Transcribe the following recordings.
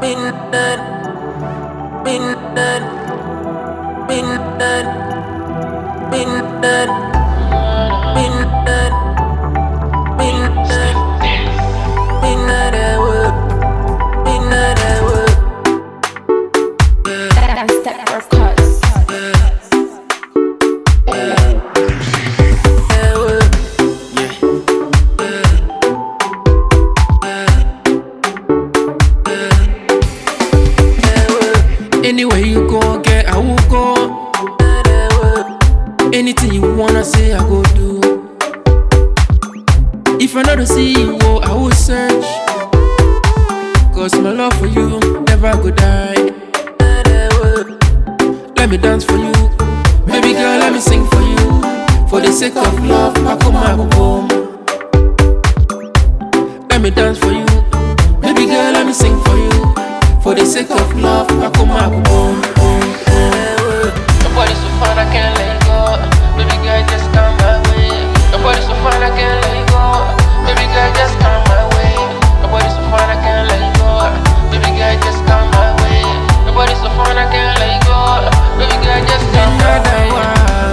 Anywhere you go, girl, I will go. Anything you wanna say, I go do. If I know to see you, I will search. Cause my love for you never go die. Let me dance for you, baby girl, let me sing for you. For the sake of love, I come home. Let me dance for you, baby girl, let me sing for you. For the sake of love, I come home. Your body's so fine, I can't let go. Baby girl, just come my way. Your body's so fine, I can't let go. Baby girl, just come my way. Your body's so fine, I can't let go. Baby girl, just come my way. Your body's so fine, I can't let go. Baby girl, just come my way.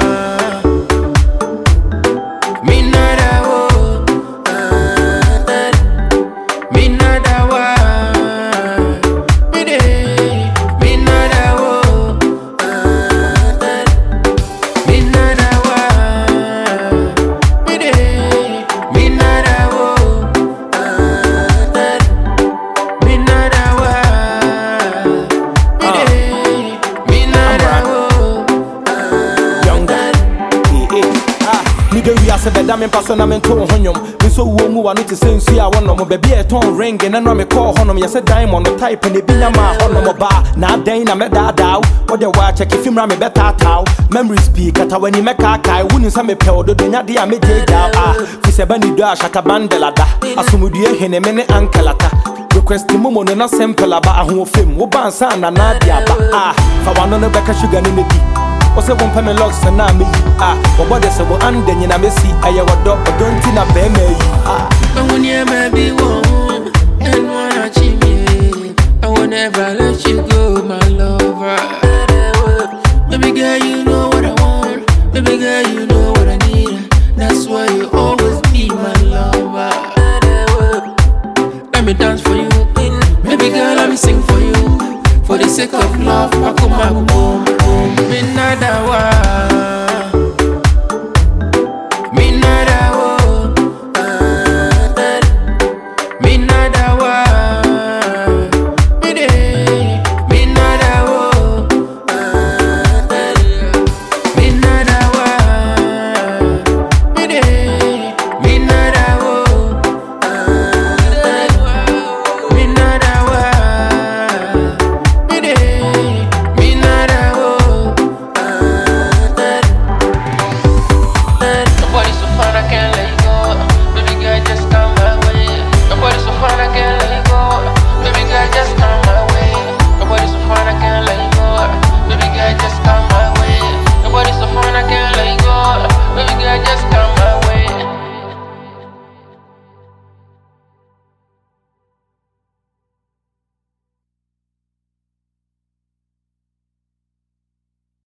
I'm to Honum. We so woo, I need to send see I want no baby a tone ring and then I call Honum. Yes, a diamond the type in the Binama Honum bar. Now, Dana met that down. What the watch, check if you ram a better towel. Memory speak at when you make a kai, wouldn't some appeal to the Nadia Media. Ah, Fisabani dash at a bandelada. Asumudia in a minute ankelata. Request the moment and a simple about a home film. Woban and Nadia. Ah, for one on the back of sugar in the deep. What's a one payment logs and I me? Ah, what is a one and then I may see I have a dog, but don't think I pay me. Ah, but when you may be one and wanna cheat me, I will never let you go, my lover. Baby girl, you know what I want. Baby girl, you know what I need. That's why you always be my lover. Let me dance for you, baby girl, let me sing for you. For the sake of love, I come home. Minadawa.